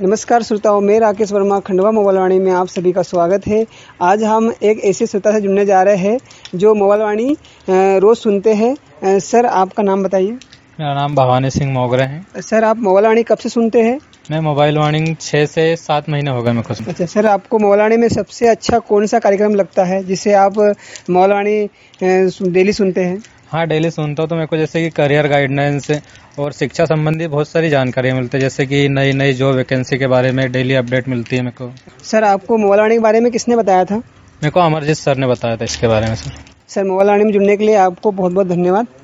नमस्कार श्रोताओं, मैं राकेश वर्मा खंडवा मोबाइल वाणी में आप सभी का स्वागत है। आज हम एक ऐसे श्रोता से जुड़ने जा रहे हैं जो मोबाइल वाणी रोज सुनते हैं। सर, आपका नाम बताइए। मेरा नाम भवानी सिंह मोगरे है। सर, आप मोबाइल वाणी कब से सुनते हैं? मैं मोबाइल वाणी 6 से 7 महीने हो गए मेरे को। अच्छा सर, आपको मोबाइल वाणी में सबसे अच्छा कौन सा कार्यक्रम लगता है जिसे आप मोबाइल वाणी डेली सुनते हैं? हाँ, डेली सुनता हूँ तो मेरे को जैसे कि करियर गाइडेंस और शिक्षा संबंधी बहुत सारी जानकारी मिलती है, जैसे कि नई नई जॉब वैकेंसी के बारे में डेली अपडेट मिलती है मेरे को। सर, आपको मोबाइल वाणी के बारे में किसने बताया था? मेरे को अमरजीत सर ने बताया था इसके बारे में। सर, मोबाइल वाणी में जुड़ने के लिए आपको बहुत बहुत धन्यवाद।